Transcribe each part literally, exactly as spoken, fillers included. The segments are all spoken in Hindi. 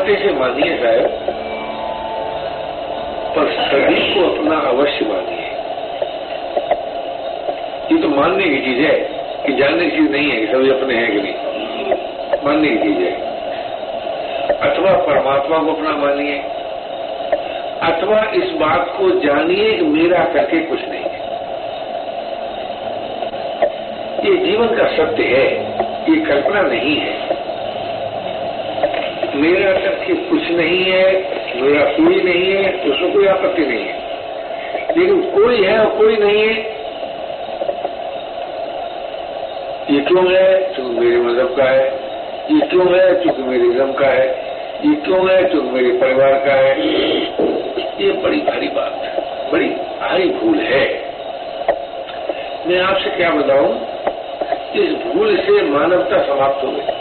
छोटे से मानिए साहब, पर सभी को अपना अवश्य मानिए। ये तो मानने की चीज है कि जानने की चीज नहीं है कि सभी अपने हैं कि नहीं, मानने की चीज है। अथवा परमात्मा को अपना मानिए, अथवा इस बात को जानिए कि मेरा करके कुछ नहीं है। ये जीवन का सत्य है, ये कल्पना नहीं है। मेरा करके कुछ नहीं है, मेरा कोई नहीं है, उसमें कोई आपत्ति नहीं है। लेकिन कोई है और कोई नहीं है, ये क्यों है? क्योंकि मेरे मजहब का है। ये क्यों है? क्योंकि मेरे धर्म का है। ये क्यों है? क्योंकि मेरे परिवार का है। ये बड़ी भारी बात है, बड़ी भारी भूल है। मैं आपसे क्या बताऊं, इस भूल से मानवता समाप्त हो गई।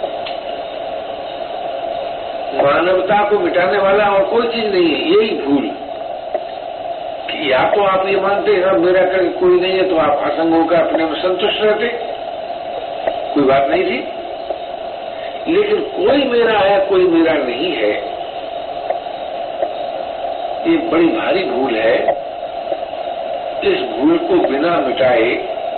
मानवता को मिटाने वाला और कोई चीज नहीं है, यही भूल कि या तो आप ये मानते हैं मेरा करके कोई नहीं है, तो आप असंग होकर अपने में संतुष्ट रहते, कोई बात नहीं थी। लेकिन कोई मेरा है, कोई मेरा नहीं है, ये बड़ी भारी भूल है। इस भूल को बिना मिटाए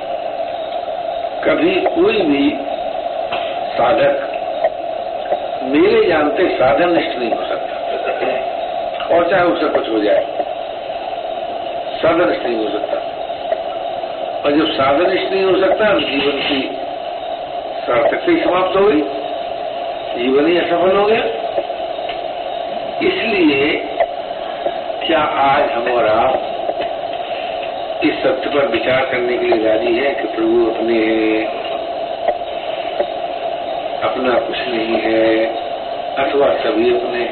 कभी कोई भी साधक मेरे जानते साधननिष्ठ नहीं हो सकता, और चाहे उससे कुछ हो जाए साधननिष्ठ नहीं हो सकता। और जब साधननिष्ठ नहीं हो सकता, जीवन की सार्थकता ही समाप्त हो गई, जीवन ही असफल हो गया। इसलिए क्या आज हम और आप इस सत्य पर विचार करने के लिए राजी है कि प्रभु अपने हैं, अपना कुछ नहीं है, अथवा सभी अपने?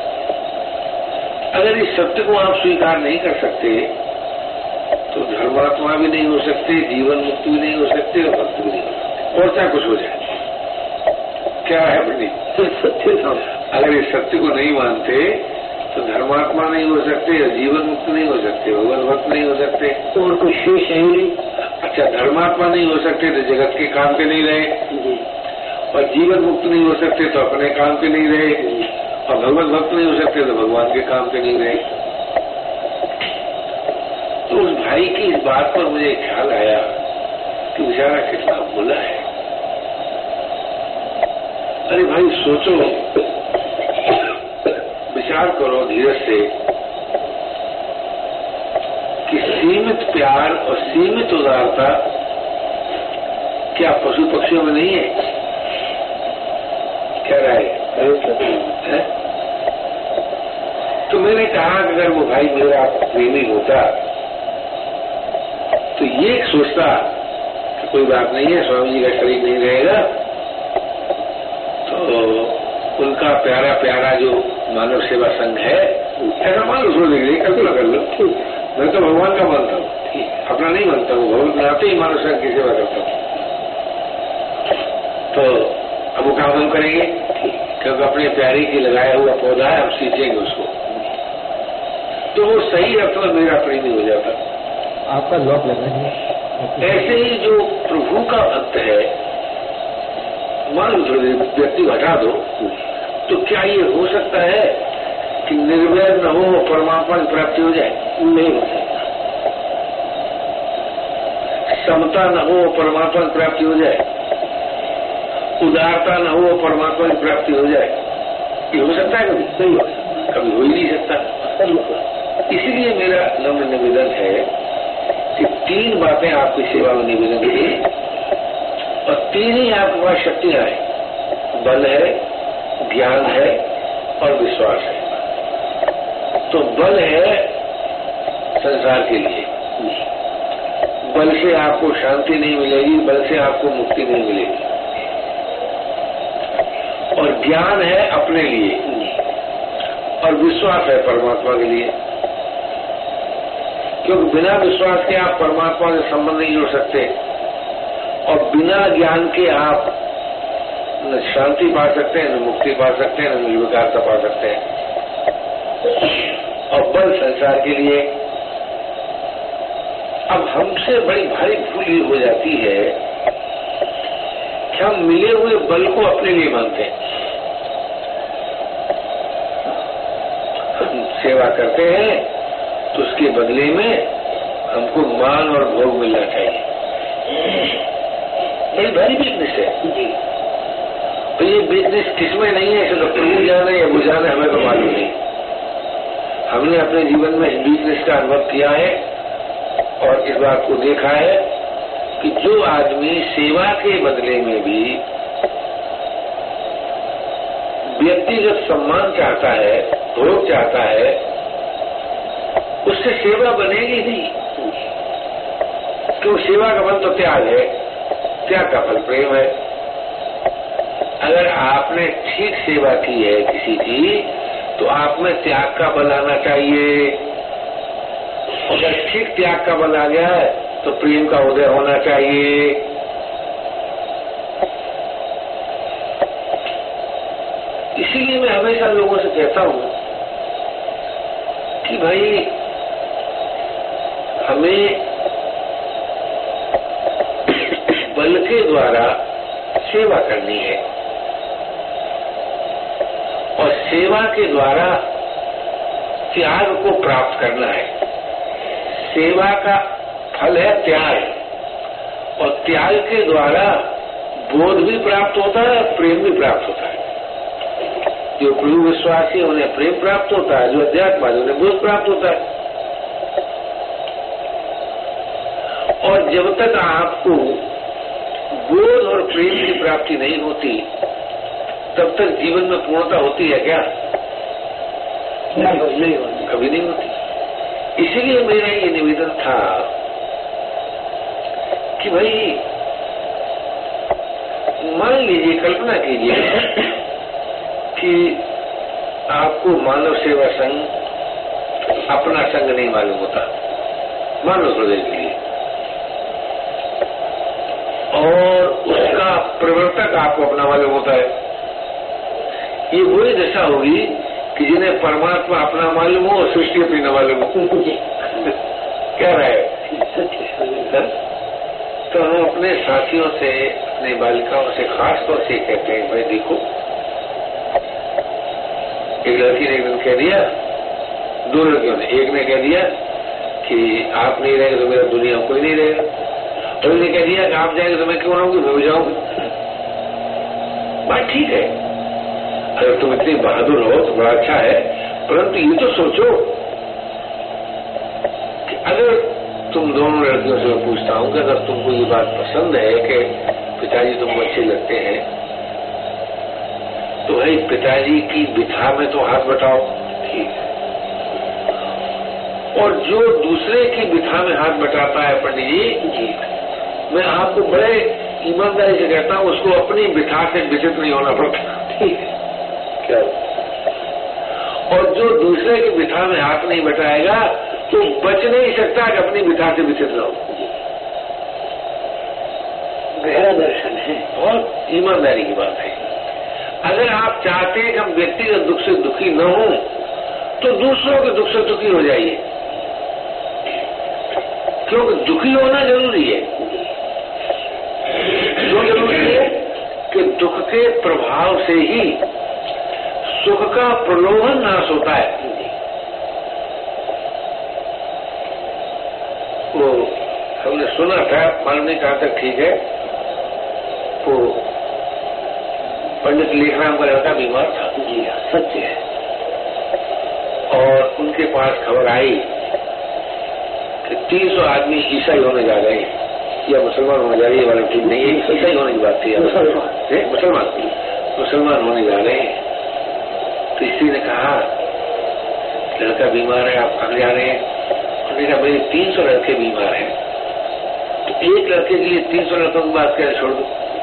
अगर इस सत्य को आप स्वीकार नहीं कर सकते तो धर्मात्मा भी नहीं हो सकते, जीवन मुक्त भी नहीं हो सकते और भक्त भी नहीं हो सकते, और चाहे कुछ हो जाए। क्या है बनी सत्य? अगर इस सत्य को नहीं मानते तो धर्मात्मा नहीं हो सकते, जीवन मुक्त नहीं हो सकते, भगवान भक्त नहीं हो सकते, तो और कोई शेष है ही नहीं। अच्छा, धर्मात्मा नहीं हो सकते तो जगत के काम के नहीं रहे, और जीवन मुक्त नहीं हो सकते तो अपने काम के नहीं रहे, और भगवान भक्त नहीं हो सकते तो भगवान के काम के नहीं रहे। तो उस भाई की इस बात पर मुझे ख्याल आया कि बेचारा कितना भोला है। अरे भाई सोचो, विचार करो धीरज से कि सीमित प्यार और सीमित उदारता क्या पशु पक्षियों में नहीं है? क्या राय है? तो मैंने कहा कि अगर वो भाई मेरा प्रेमी होता तो ये सोचता कि कोई बात नहीं है, स्वामी जी का शरीर नहीं रहेगा तो उनका प्यारा प्यारा जो मानव सेवा संघ है, ऐसा मान लो, छोड़ देंगे, कर लो कर लो, मैं तो भगवान का मानता हूँ, अपना नहीं मानता हूँ, भगवान बनाते ही मानव संघ की सेवा करता हूँ। तो अब वो काम हम करेंगे क्योंकि अपने प्यारे की लगाया हुआ पौधा है, हम सींचेंगे उसको, तो वो सही अर्थ में मेरा प्रेमी हो जाता। आपका लॉक लगा है। ऐसे ही जो प्रभु का भक्त है, मान लो थोड़ी व्यक्ति हटा दो, तो क्या ये हो सकता है कि निर्वैर न हो परमात्मा की प्राप्ति हो जाए? नहीं हो सकता। समता न हो परमात्मा की प्राप्ति हो जाए, उदारता न हो परमात्मा की प्राप्ति हो जाए, ये हो सकता है? कभी नहीं हो सकता, कभी हो ही नहीं सकता। इसीलिए मेरा नम्र निवेदन है कि तीन बातें आपकी सेवा में निवेदन की, और तीन ही आपके पास शक्तियां हैं, बल है, ज्ञान है और विश्वास है। तो बल है संसार के लिए, बल से आपको शांति नहीं मिलेगी, बल से आपको मुक्ति नहीं मिलेगी। और ज्ञान है अपने लिए, और विश्वास है परमात्मा के लिए, क्योंकि बिना विश्वास के आप परमात्मा से संबंध नहीं जोड़ सकते, और बिना ज्ञान के आप न शांति पा सकते हैं, न मुक्ति पा सकते हैं, न निर्विकारता पा सकते हैं। और बल संसार के लिए। अब हमसे बड़ी भारी भूल ये हो जाती है कि हम मिले हुए बल को अपने लिए मानते हैं। सेवा करते हैं तो उसके बदले में हमको मान और भोग मिलना चाहिए। बड़ी भारी बिजनेस है जी। तो ये बिजनेस किसमें नहीं है, इसे तो प्रभु जाने या बुझाने, हमें तो मालूम नहीं। हमने अपने जीवन में इस बिजनेस का अनुभव किया है और इस बात को देखा है कि जो आदमी सेवा के बदले में भी व्यक्तिगत सम्मान चाहता है, भोग चाहता है, उससे सेवा बनेगी नहीं। क्यों? सेवा का फल तो त्याग है, त्याग का फल प्रेम है। अगर आपने ठीक सेवा की है किसी की तो आप में त्याग का बल आना चाहिए। अगर ठीक त्याग का बल आ गया है तो प्रेम का उदय होना चाहिए। इसीलिए मैं हमेशा लोगों से कहता हूं कि भाई हमें बल के द्वारा सेवा करनी है और सेवा के द्वारा त्याग को प्राप्त करना है। सेवा का फल है त्याग और त्याग के द्वारा बोध भी प्राप्त होता है, प्रेम भी प्राप्त होता है। जो प्रभु विश्वासी उन्हें प्रेम प्राप्त होता है, जो अध्यात्मवादी उन्हें बोध प्राप्त होता है। और जब तक आपको बोध और प्रेम की प्राप्ति नहीं होती तब तक जीवन में पूर्णता होती है क्या? नहीं, कभी नहीं होती। इसीलिए मेरा ये निवेदन था कि भाई मान लीजिए, कल्पना कीजिए कि आपको मानव सेवा संघ अपना संघ नहीं मालूम होता, मानव हृदय के लिए, और उसका प्रवर्तक आपको अपना मालूम होता है। ये वही दशा होगी कि जिन्हें परमात्मा अपना मालूम हो और सृष्टि अपनी न मालूम हो। क्या रहा है? तो हम अपने साथियों से, अपने बालिकाओं से खास तौर से कहते हैं, भाई देखो, एक लड़की ने एक दिन कह दिया, दो लड़कियों ने, एक ने कह दिया कि आप नहीं रहेंगे तो मेरा दुनिया में कोई नहीं रहेगा, तो ने कह दिया कि आप जाएंगे तो मैं क्यों रहूंगी, मैं भी जाऊंगी। बात ठीक है, अगर तुम इतनी बहादुर हो तो बड़ा अच्छा है, परंतु ये तो सोचो कि अगर तुम दोनों लड़कियों से मैं पूछता हूं कि अगर तुमको ये बात पसंद है कि पिताजी तुमको अच्छे लगते हैं, तो भाई पिताजी की बिथा में तो हाथ बटाओ, ठीक है। और जो दूसरे की बिथा में हाथ बटाता है पंडित जी, जी मैं आपको बड़े ईमानदारी से कहता हूं, उसको अपनी बिथा से विचित्र नहीं होना पड़ता, ठीक है क्या? और जो दूसरे की बिथा में हाथ नहीं बटाएगा तो बच नहीं सकता कि अपनी बिथा से विचित्र हो। गहरा दर्शन है, बहुत ईमानदारी की बात है। अगर आप चाहते हैं कि हम व्यक्तिगत दुख से दुखी न हो तो दूसरों के दुख से दुखी हो जाइए, क्योंकि दुखी होना जरूरी है। जो जरूरी है कि दुख के प्रभाव से ही सुख का प्रलोभन नाश होता है। वो हमने सुना था, मालूम नहीं कहां तक ठीक है, वो पंडित लेखराम का लड़का बीमार था, जी सत्य है, और उनके पास खबर आई कि तीन सौ आदमी ईसाई होने जा रहे हैं या मुसलमान होने जा रहे हैं, वाला ठीक नहीं है, ईसाई होने की बात थी, मुसलमान मुसलमान मुसलमान होने जा रहे हैं। तो स्त्री ने कहा लड़का बीमार है, आप कहाँ जा रहे हैं? उन्होंने कहा मेरे तीन सौ लड़के बीमार हैं, तो एक लड़के के लिए तीन सौ लड़कों की बात क्या छोड़ दो,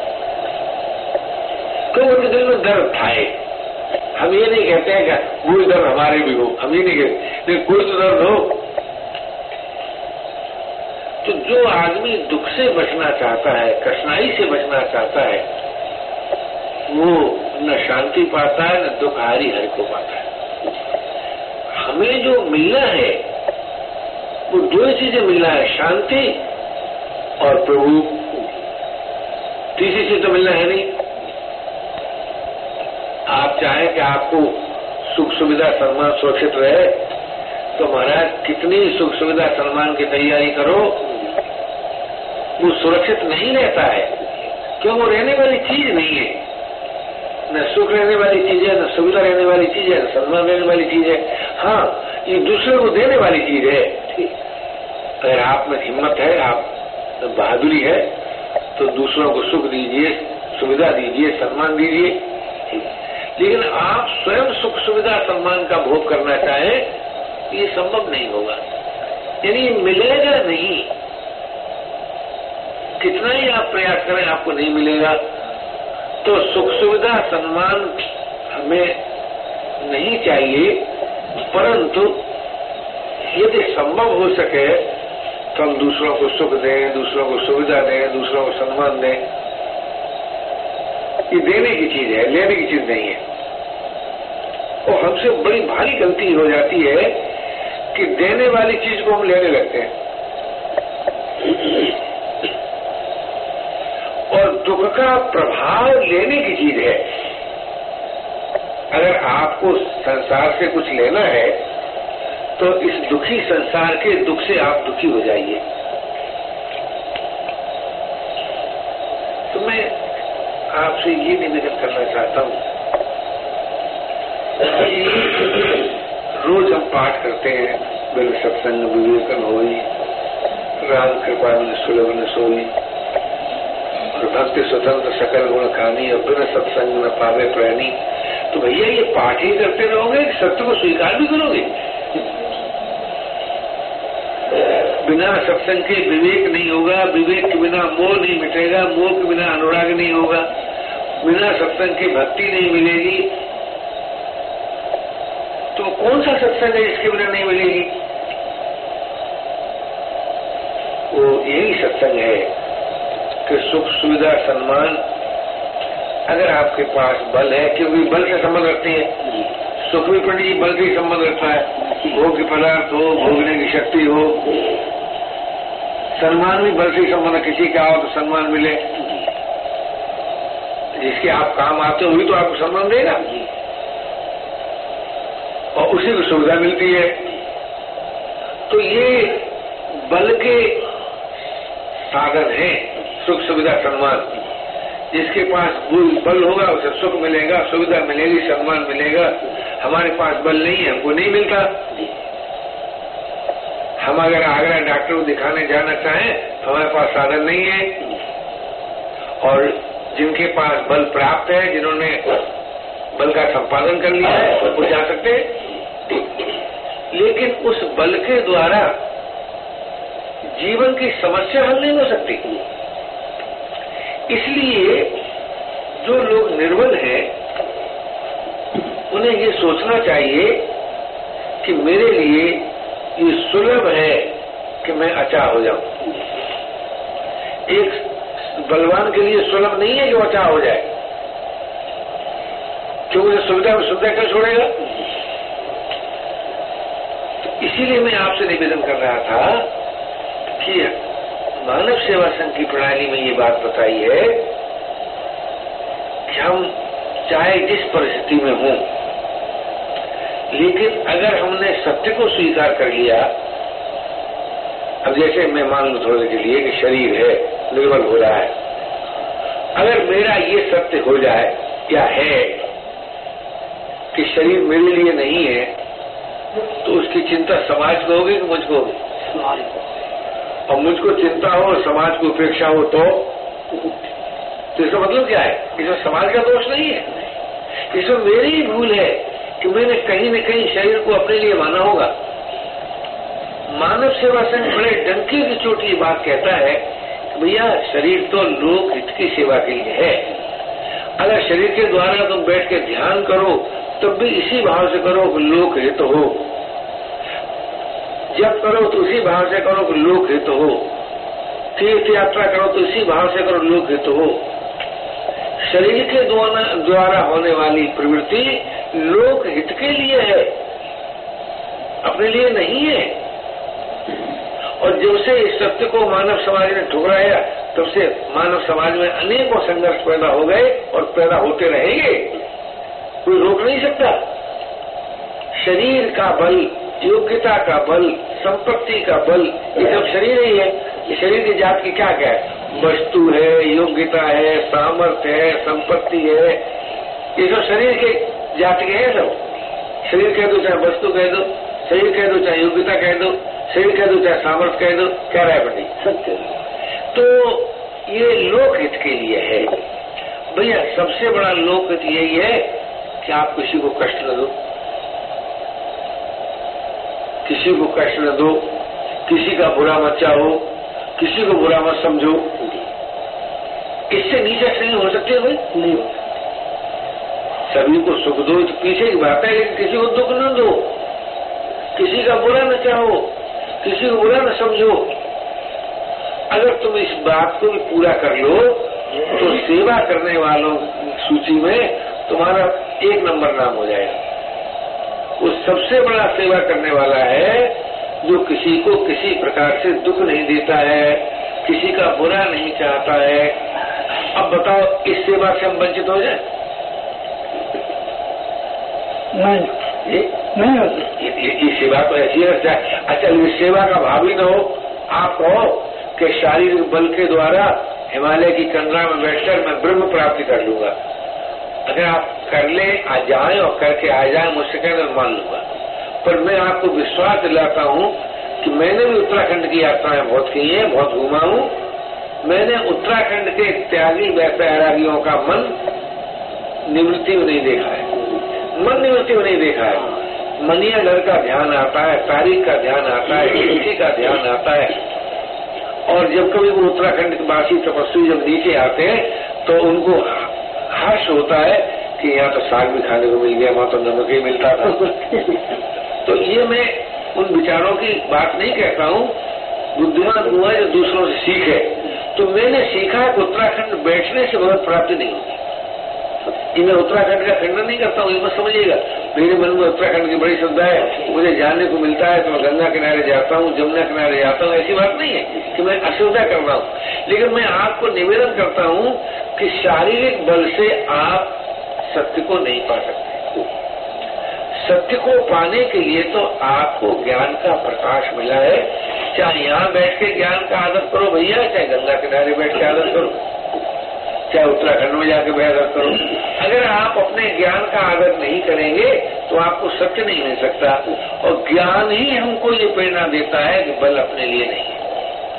क्यों? उनके दिल में दर्द था। हम ये नहीं कहते हैं कि वो दर्द हमारे भी हो, हम ये नहीं कहते, लेकिन कोई तो दर्द हो। तो जो आदमी दुख से बचना चाहता है, कठिनाई से बचना चाहता है, वो न शांति पाता है न दुख हारी हरि को पाता है। हमें जो मिलना है वो दो चीजें मिलना है, शांति और प्रभु, तीसरी चीज तो मिलना है नहीं। आप चाहें कि आपको सुख सुविधा सम्मान सुरक्षित रहे तो महाराज कितनी सुख सुविधा सम्मान की तैयारी करो, वो सुरक्षित नहीं रहता है, क्यों? वो रहने वाली चीज नहीं है, न सुख रहने वाली चीज है, न सुविधा रहने वाली चीज है, न सम्मान रहने वाली चीज है। हाँ, ये दूसरे को देने वाली चीज है। अगर आप में हिम्मत है, आप बहादुरी है, तो दूसरों को सुख दीजिए, सुविधा दीजिए, सम्मान दीजिए। लेकिन आप स्वयं सुख सुविधा सम्मान का भोग करना चाहें, ये संभव नहीं होगा, यानी मिलेगा नहीं। कितना ही आप प्रयास करें, आपको नहीं मिलेगा। तो सुख सुविधा सम्मान हमें नहीं चाहिए, परंतु यदि संभव हो सके तो हम दूसरों को सुख दें, दूसरों को सुविधा दें, दूसरों को सम्मान दें। ये देने की चीज है, लेने की चीज नहीं है। और हमसे बड़ी भारी गलती हो जाती है कि देने वाली चीज को हम लेने लगते हैं, और दुख का प्रभाव लेने की चीज है। अगर आपको संसार से कुछ लेना है तो इस दुखी संसार के दुख से आप दुखी हो जाइए। तो मैं आपसे ये निवेदन करना चाहता हूं कि रोज हम पाठ करते हैं, बिन सत्संग विवेकन होई, राम कृपा में सुलभ न सोई, और भक्ति स्वतंत्र सकल गुण खानी, और बिन सत्संग न पावे प्राणी। तो भैया ये पाठ ही करते रहोगे, सत्य को स्वीकार भी करोगे? बिना सत्संग के विवेक नहीं होगा, विवेक के बिना मोह नहीं मिटेगा, मोह के बिना अनुराग नहीं होगा, बिना सत्संग की भक्ति नहीं मिलेगी। तो कौन सा सत्संग है जिसके बिना नहीं मिलेगी? वो यही सत्संग है कि सुख सुविधा सम्मान, अगर आपके पास बल है, क्योंकि बल से संबंध रखते हैं, सुख भी पंडित जी बल से संबंध रखता है, भोग के पदार्थ हो, भोगने की शक्ति हो, सम्मान भी बल से संबंध, किसी का हो तो सम्मान मिले, जिसके आप काम आते हो वही तो आपको सम्मान देगा, और उसी को सुविधा मिलती है। तो ये बल के साधन है, सुख सुविधा सम्मान। जिसके पास बल होगा उसे सुख मिलेगा, सुविधा मिलेगी, सम्मान मिलेगा। हमारे पास बल नहीं है, हमको नहीं मिलता। हम अगर आगरा डॉक्टर को दिखाने जाना चाहें तो हमारे पास साधन नहीं है, और जिनके पास बल प्राप्त है, जिन्होंने बल का संपादन कर लिया है, वो जा सकते हैं। लेकिन उस बल के द्वारा जीवन की समस्या हल नहीं हो सकती। इसलिए जो लोग निर्बल हैं उन्हें ये सोचना चाहिए कि मेरे लिए ये सुलभ है कि मैं अचा हो जाऊं। एक बलवान के लिए सुलभ नहीं है कि वो अचा हो जाए, क्योंकि उसे सुविधा में सुविधा क्यों छोड़ेगा। तो इसीलिए मैं आपसे निवेदन कर रहा था कि मानव सेवा संघ की प्रणाली में ये बात बताई है कि हम चाहे जिस परिस्थिति में हों, लेकिन अगर हमने सत्य को स्वीकार कर लिया, अब जैसे मैं मान लूं थोड़े के लिए कि शरीर है, निर्बल हो रहा है, अगर मेरा ये सत्य हो जाए क्या है कि शरीर मेरे लिए नहीं है, तो उसकी चिंता समाज को होगी कि मुझको होगी? और मुझको चिंता हो और समाज को उपेक्षा हो तो तो इसका मतलब क्या है? इसमें समाज का दोष नहीं है, इसमें मेरी ही भूल है कि मैंने कहीं न कहीं शरीर को अपने लिए माना होगा। मानव सेवा संघ बड़े डंके की चोट ये बात कहता है कि भैया शरीर तो लोक हित की सेवा के लिए है। अगर शरीर के द्वारा तुम बैठ के ध्यान करो तब भी इसी भाव से करो कि लोक हित हो, जब करो तो उसी भाव से करो कि लोक हित हो, तीर्थ यात्रा करो तो इसी भाव से करो लोक हित हो। शरीर के द्वारा होने वाली प्रवृत्ति लोक हित के लिए है, अपने लिए नहीं है। और जब से इस सत्य को मानव समाज ने ठुकराया तब से मानव समाज में अनेकों संघर्ष पैदा हो गए और पैदा होते रहेंगे, कोई रोक नहीं सकता। शरीर का बल योग्यता का बल, संपत्ति का बल, ये सब शरीर ही है। ये शरीर की जात की क्या क्या है? वस्तु है, योग्यता है, सामर्थ्य है, संपत्ति है, ये सब शरीर के जात के हैं सब। शरीर कह दो चाहे वस्तु कह दो, शरीर कह दो चाहे योग्यता कह दो, शरीर कह दो चाहे सामर्थ्य कह दो, क्या राय बनी? सत्य। तो ये लोकहित के लिए है भैया। सबसे बड़ा लोकहित यही है कि आप किसी को कष्ट न दो, किसी को कष्ट न दो, किसी का बुरा मत चाहो, किसी को बुरा मत समझो। इससे नीचे श्रेणी हो सकती है भाई? नहीं। सभी को सुख दो तो पीछे की बात है, लेकिन किसी को दुख न दो, किसी का बुरा न चाहो, किसी को बुरा न समझो। अगर तुम इस बात को भी पूरा कर लो तो सेवा करने वालों की सूची में तुम्हारा एक नंबर नाम हो जाएगा। वो सबसे बड़ा सेवा करने वाला है जो किसी को किसी प्रकार से दुख नहीं देता है, किसी का बुरा नहीं चाहता है। अब बताओ, इस सेवा से हम वंचित हो जाए? नहीं, नहीं हो सकती। ये, ये सेवा तो ऐसी है। अच्छा, ये सेवा का भाव ही न हो। आप कहो कि शारीरिक बल के द्वारा हिमालय की कंदरा में बैठकर मैं ब्रह्म प्राप्ति कर लूंगा। अगर आप कर ले, आ जाए और करके आ जाए, मुझसे कहना मैं मान लूंगा। पर मैं आपको विश्वास दिलाता हूँ कि मैंने भी उत्तराखंड की यात्राएं बहुत की हैं, बहुत घूमा हूँ। मैंने उत्तराखंड के त्यागी वैरागियों का मन निवृत्ति में नहीं देखा है, मन निवृत्ति में नहीं देखा है। मनिया घर का ध्यान आता है, तारीख का ध्यान आता है, तिथि का ध्यान आता है। और जब कभी वो उत्तराखंड के वासी तपस्वी जब नीचे आते हैं तो उनको हर्ष होता है कि यहाँ तो साग भी खाने को मिल गया, वहां तो नमक ही मिलता था। तो ये मैं उन विचारों की बात नहीं कहता हूँ। बुद्धिमान हुआ जो दूसरों से सीखे। तो मैंने सीखा कि उत्तराखंड बैठने से भगवत प्राप्ति नहीं होती। ये मैं उत्तराखंड का खंडन नहीं करता हूँ, ये मत समझिएगा। मेरे मन में उत्तराखंड की बड़ी श्रद्धा है, मुझे जानने को मिलता है तो मैं गंगा किनारे जाता हूँ, जमुना किनारे जाता हूँ। ऐसी बात नहीं है कि मैं अश्रद्धा कर रहा हूँ, लेकिन मैं आपको निवेदन करता हूँ कि शारीरिक बल से आप सत्य को नहीं पा सकते। सत्य को पाने के लिए तो आपको ज्ञान का प्रकाश मिला है। चाहे यहाँ बैठ के ज्ञान का आदर करो भैया, चाहे गंगा किनारे बैठ के आदर करो, चाहे उत्तराखंड में जाके आदर करो। अगर आप अपने ज्ञान का आदर नहीं करेंगे तो आपको सत्य नहीं मिल सकता। और ज्ञान ही हमको ये प्रेरणा देता है कि बल अपने लिए नहीं है।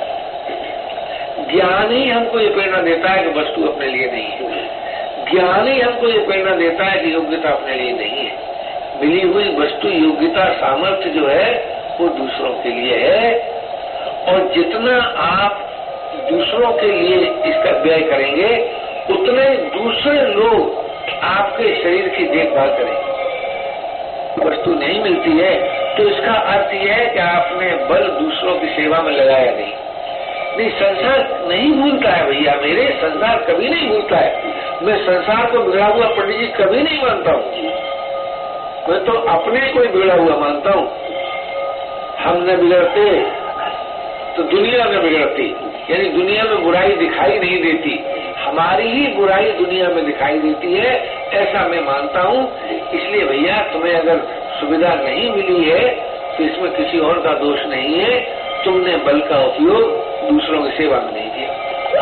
ज्ञान ही हमको ये प्रेरणा देता है कि वस्तु अपने लिए नहीं है। ज्ञान ही हमको ये प्रेरणा देता है कि योग्यता अपने लिए नहीं है। मिली हुई वस्तु, योग्यता, सामर्थ्य जो है वो दूसरों के लिए है। और जितना आप दूसरों के लिए इसका व्यय करेंगे उतने दूसरे लोग आपके शरीर की देखभाल करेंगे। वस्तु नहीं मिलती है तो इसका अर्थ यह है कि आपने बल दूसरों की सेवा में लगाया नहीं। नहीं, संसार नहीं भूलता है भैया मेरे, संसार कभी नहीं भूलता है। मैं संसार को बिगड़ा हुआ पंडित जी कभी नहीं मानता हूँ। मैं तो अपने को ही बिगड़ा हुआ मानता हूँ। हम न बिगड़ते तो दुनिया में बिगड़ती, यानी दुनिया में बुराई दिखाई नहीं देती, हमारी ही बुराई दुनिया में दिखाई देती है, ऐसा मैं मानता हूँ। इसलिए भैया तुम्हें अगर सुविधा नहीं मिली है तो इसमें किसी और का दोष नहीं है। तुमने बल का उपयोग दूसरों की सेवा में नहीं किया,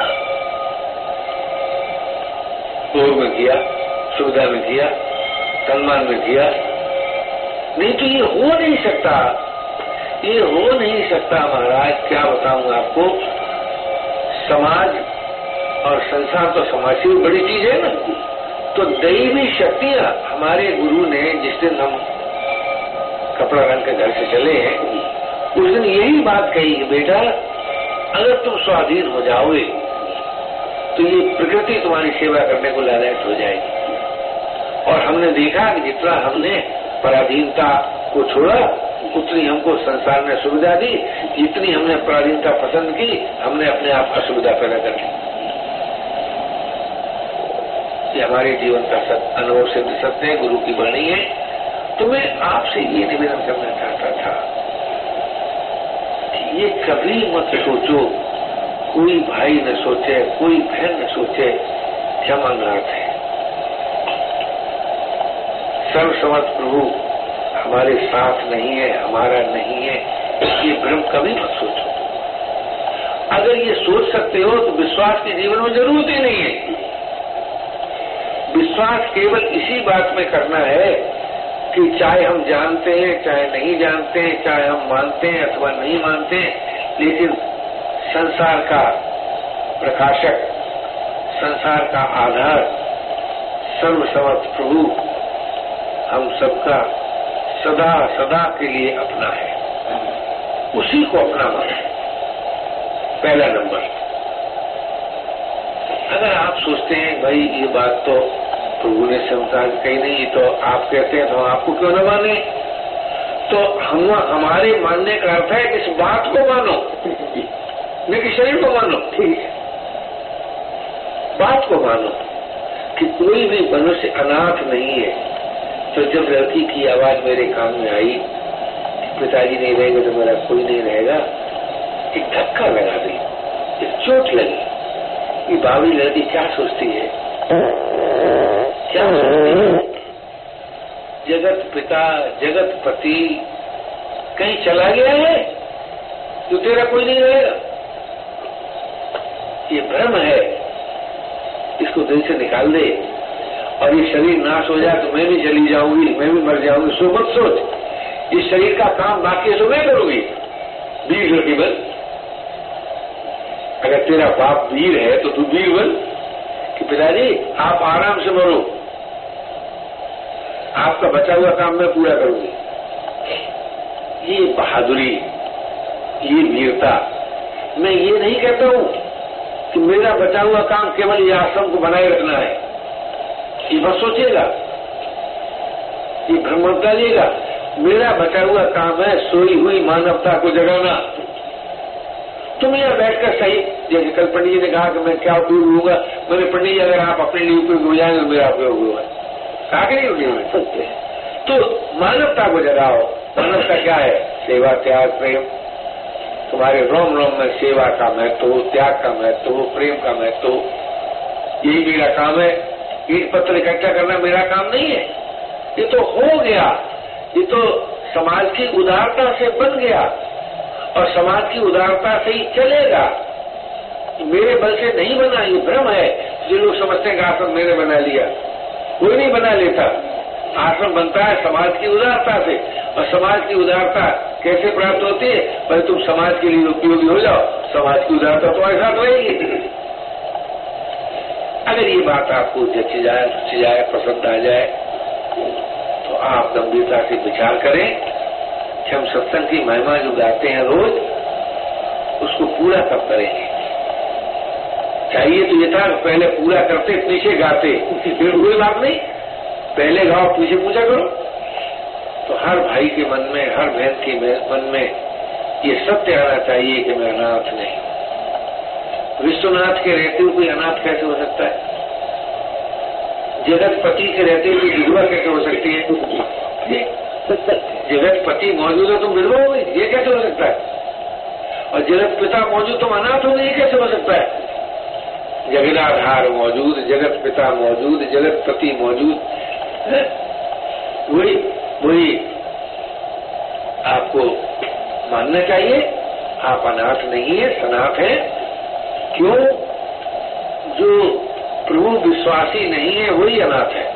भोग में किया, सुविधा में किया, सम्मान में किया। नहीं तो ये हो नहीं सकता, ये हो नहीं सकता महाराज। क्या बताऊं आपको, समाज और संसार तो समाज से भी बड़ी चीज है ना। तो दैवी शक्तियां, हमारे गुरु ने जिस दिन हम कपड़ा रंग के घर से चले हैं उस दिन यही बात कही कि बेटा अगर तुम स्वाधीन हो जाओगे तो ये प्रकृति तुम्हारी सेवा करने को लायक हो जाएगी। और हमने देखा कि जितना हमने पराधीनता को छोड़ा उतनी हमको संसार ने सुविधा दी, जितनी हमने पराधीनता पसंद की हमने अपने आप असुविधा पैदा कर दी। ये हमारे जीवन का सत्य, अनुभव सिद्ध सत्य है, गुरु की वाणी है। तो मैं आपसे ये निवेदन करना चाहता था, ये कभी मत सोचो, कोई भाई न सोचे, कोई बहन न सोचे क्षमानाथ है। सर्वसमर्थ प्रभु हमारे साथ नहीं है, हमारा नहीं है, ये भ्रम कभी मत सोचो। अगर ये सोच सकते हो तो विश्वास के जीवन में जरूरत ही नहीं है। विश्वास केवल इसी बात में करना है कि चाहे हम जानते हैं चाहे नहीं जानते हैं, चाहे हम मानते हैं अथवा नहीं मानते हैं, लेकिन संसार का प्रकाशक, संसार का आधार, सर्वसमर्थ प्रभु हम सबका सदा सदा के लिए अपना है, उसी को अपना माना। पहला नंबर। अगर आप सोचते हैं भाई ये बात तो प्रभु ने संसार कही नहीं, तो आप कहते हैं तो आपको क्यों न माने, तो हम हमारे मानने का अर्थ है कि इस बात को मानो, न कि शरीर को मानो। ठीक है, बात को मानो कि कोई भी मनुष्य अनाथ नहीं है। तो जब लड़की की आवाज मेरे कान में आई, पिताजी नहीं रहेंगे तो मेरा कोई नहीं रहेगा, एक धक्का लगा दी, एक चोट लगी। ये बावली लड़की क्या सोचती है, क्या सोचती है? जगत पिता, जगत पति कहीं चला गया है तो तेरा कोई नहीं रहेगा। ये भ्रम है, इसको दिल से निकाल दे। और ये शरीर नाश हो जाए तो मैं भी चली जाऊंगी, मैं भी मर जाऊंगी, सो मत सोच। इस शरीर का काम बाकी सो मैं करूंगी। वीर लड़की बन, अगर तेरा बाप वीर है तो तू वीर बन कि पिताजी आप आराम से मरो, आपका बचा हुआ काम मैं पूरा करूंगी। ये बहादुरी, ये वीरता। मैं ये नहीं कहता हूं कि मेरा बचा हुआ काम केवल ये आश्रम को बनाए रखना है, ये बस सोचिएगा, ये भ्रम मत डालिएगा। मेरा बचा हुआ काम है सोई हुई मानवता को जगाना। तुम यहाँ बैठकर सही, जैसे कल पंडित जी ने कहा कि मैं क्या उपयोग होगा, मैंने पंडित जी अगर आप अपने लिए उपयोग हो जाएंगे तो मेरा उपयोग होगा, कहा कि नहीं उपयोग सकते। तो मानवता को जगाओ। मानवता क्या है? सेवा, त्याग, प्रेम। तुम्हारे रोम रोम में सेवा का महत्व हो, त्याग का महत्व हो, प्रेम का महत्व हो। यही मेरा काम है। ईट पत्थर इकट्ठा करना मेरा काम नहीं है, ये तो हो गया, ये तो समाज की उदारता से बन गया और समाज की उदारता से ही चलेगा। मेरे बल से नहीं बना, ये भ्रम है। जो लोग समझते हैं कि आश्रम मैंने बना लिया, कोई नहीं बना लेता। आश्रम बनता है समाज की उदारता से, और समाज की उदारता कैसे प्राप्त होती है? भाई तुम समाज के लिए उपयोगी हो जाओ, समाज की उदारता तुम्हारे साथ रहेगी। अगर ये बात आपको जची जाए, रुचि जाए, पसंद आ जाए, तो आप गंभीरता से विचार करें कि हम सत्संग की महिमा जो गाते हैं रोज, उसको पूरा कब करेंगे। चाहिए तो ये था पहले पूरा करते पीछे गाते, फिर कोई बात नहीं, पहले गाओ पीछे पूजा करो। तो हर भाई के मन में, हर बहन के मन में ये सत्य आना चाहिए कि मैं अनाथ नहीं। विश्वनाथ के रहते हुए कोई अनाथ कैसे हो सकता है? जगत पति के रहते हुए विधवा कैसे हो सकती है? जगत पति मौजूद है तुम विधवा हो गई, ये कैसे हो सकता है? और जगत पिता मौजूद तुम अनाथ हो गई, ये कैसे हो सकता है? जगदाधार मौजूद, जगत पिता मौजूद, जगत पति मौजूद, वही वही आपको मानना चाहिए। आप अनाथ नहीं है, सनाथ है। क्यों? जो प्रभु विश्वासी नहीं है वही अनाथ है,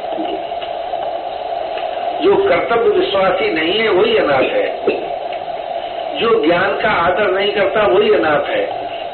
जो कर्तव्य विश्वासी नहीं है वही अनाथ है, जो ज्ञान का आदर नहीं करता वही अनाथ है।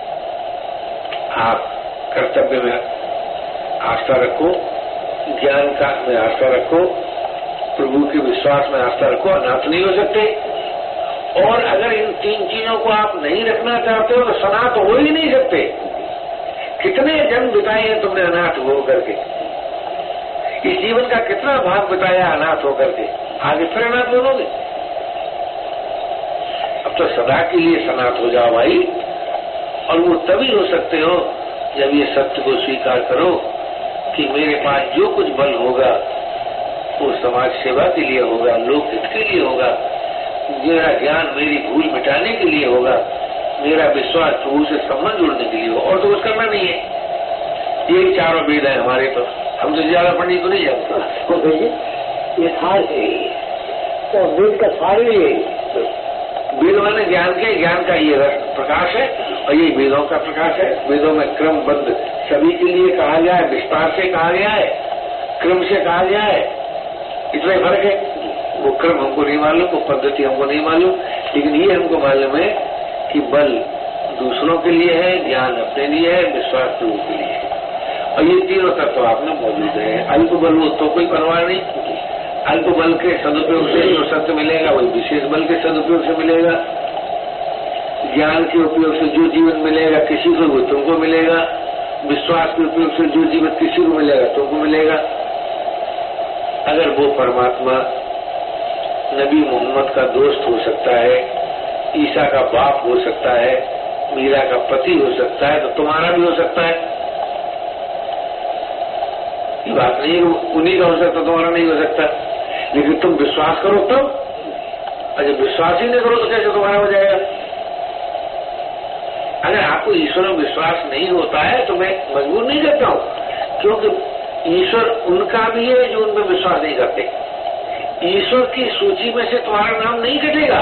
आप कर्तव्य में आस्था रखो, ज्ञान का में आस्था रखो, प्रभु के विश्वास में आस्था रखो, अनाथ नहीं हो सकते। और अगर इन तीन चीजों को आप नहीं रखना चाहते हो तो सनाथ हो ही नहीं सकते। कितने जन्म बिताए हैं तुमने अनाथ हो करके? इस जीवन का कितना भाग बिताया अनाथ हो करके? आगे फिर अनाथ बनोगे। अब तो सदा के लिए सनाथ हो जाओ भाई। और वो तभी हो सकते हो जब ये सत्य को स्वीकार करो कि मेरे पास जो कुछ बल होगा वो समाज सेवा के लिए होगा, लोक हित के लिए होगा, मेरा ज्ञान मेरी भूल मिटाने के लिए होगा, मेरा विश्वास प्रभु से संबंध जोड़ने के लिए होगा, और तो कुछ करना नहीं है। ये चारों वेद है हमारे, तो हम तो ज्यादा पंडित को नहीं जानते। यथार्थ तो वेद का सारे यही वेद माने ज्ञान के, ज्ञान का ये प्रकाश है और ये वेदों का प्रकाश है। वेदों में क्रमबद्ध सभी के लिए कहा गया है, विस्तार से कहा गया है, क्रम से कहा गया है। इतना फर्क है। वो क्रम हमको नहीं मालूम, वो पद्धति हमको नहीं मालूम, लेकिन ये हमको मालूम है कि बल दूसरों के लिए है, ज्ञान अपने लिए है, विश्वास प्रभु के लिए है। और ये तीनों तत्व आप में मौजूद है। अल्प बल वो तो कोई परवाह नहीं, अल्प बल के सदुपयोग से जो सत्य मिलेगा वही विशेष बल के सदुपयोग से मिलेगा। ज्ञान के उपयोग से जो जीवन मिलेगा किसी को वो तुमको मिलेगा, विश्वास के उपयोग से जो जीवन किसी को मिलेगा तुमको मिलेगा। अगर वो परमात्मा नबी मोहम्मद का दोस्त हो सकता है, ईसा का बाप हो सकता है, मीरा का पति हो सकता है, तो तुम्हारा भी हो सकता है। ये बात नहीं है उन्हीं का हो सकता, तुम्हारा नहीं हो सकता। लेकिन तुम विश्वास करो तब, अगर विश्वास ही नहीं करो तो कैसे तुम्हारा हो जाएगा। अगर आपको ईश्वर में विश्वास नहीं होता है तो मैं मजबूर नहीं करता हूं, क्योंकि ईश्वर उनका भी है जो उनमें विश्वास नहीं करते। ईश्वर की सूची में से तुम्हारा नाम नहीं कटेगा,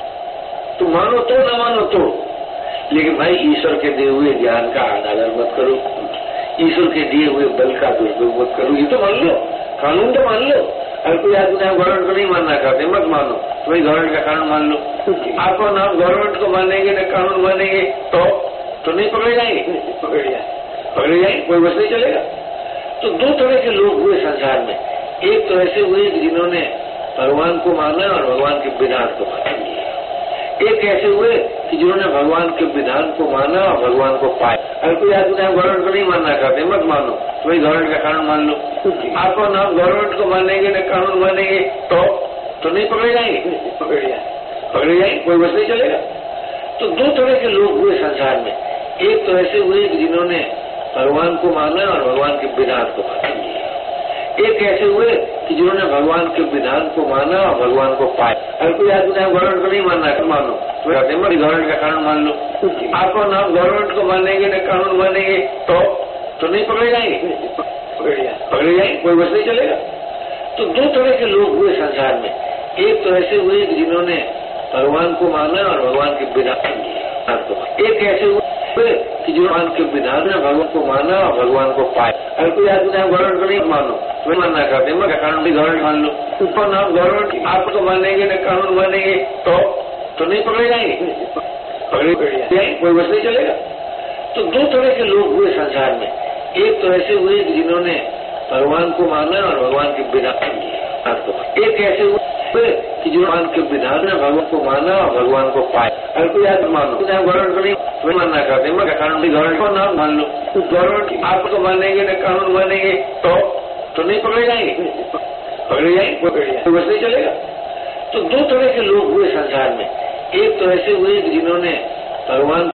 तुम मानो तो न मानो तो। लेकिन भाई ईश्वर के दिए हुए ज्ञान का अनादर मत करो, ईश्वर के दिए हुए बल का दुरुपयोग मत करो। ये तो मान लो, कानून तो मान लो। अगर कोई आदमी आप गवर्नमेंट को नहीं मानना चाहते मत मानो, तो भाई गवर्नमेंट का कानून मान लो। आपको ना गवर्नमेंट को मानेंगे न कानून मानेंगे तो तो नहीं पकड़े जाएंगे, पकड़े जाए पकड़े जाएंगे, कोई बस नहीं चलेगा। तो दो तरह के लोग हुए संसार में। एक तो ऐसे हुए जिन्होंने भगवान को माना और भगवान के विधान को माना। एक ऐसे हुए कि जिन्होंने भगवान के विधान को माना और भगवान को पाया। अगर कोई आदमी आप गवर्नमेंट को नहीं मानना चाहते मत मानो, तो भाई गवर्नमेंट का कानून मान लो। आपको ना गवर्नमेंट को मानेंगे न कानून मानेंगे तो तो नहीं पकड़े जाएंगे, पकड़े जाए पकड़े जाएंगे, कोई बस नहीं चलेगा। तो दो तरह के लोग हुए संसार में। एक तो ऐसे हुए कि जिन्होंने भगवान को माना और भगवान के विधान को माना। एक ऐसे हुए कि जिन्होंने भगवान के विधान को माना और भगवान को पाया। अगर कोई आदमी आप गवर्नमेंट को नहीं मानना तो मानो, तो गवर्नमेंट का कानून मान लो। आपको ना गवर्नमेंट को मानेंगे न कानून मानेंगे तो तो नहीं पकड़े जाएंगे, पकड़े जाए पकड़े जाएंगे, कोई बस नहीं चलेगा। तो दो तरह के लोग हुए संसार में। एक तो ऐसे हुए कि जिन्होंने भगवान को माना और भगवान के विधान को। एक ऐसे हुए कि जो भगवान के विधान ने भगवान को माना और भगवान को पाया। अगर कोई आदमी आप गवर्नमेंट को नहीं मानो तो नहीं मानना चाहते मगर कानून भी गवर्नमेंट मान लो। तो ना गवर्नमेंट आपको मानेंगे न कानून मानेंगे तो तो नहीं पकड़े जाएंगे, पकड़े जाएंगे, कोई बस नहीं चलेगा। तो दो तरह के लोग हुए संसार में। एक तो ऐसे हुए कि जिन्होंने भगवान को माना और भगवान के विधान को। एक ऐसे हुए कि जो भगवान के विधान ने भगवान को माना और भगवान को पाया। अगर कोई आदमी मानो तो आप गवर्नमेंट को नहीं तो मानना चाहते मगर कानून भी गवर्नमेंट को नाम मान लो। गवर्नमेंट आपको मानेंगे न कानून मानेंगे तो तो नहीं पकड़े जाएंगे, पकड़े जाएंगे, कोई बस नहीं चलेगा। तो दो तरह के लोग हुए संसार में। एक तो ऐसे हुए कि जिन्होंने भगवान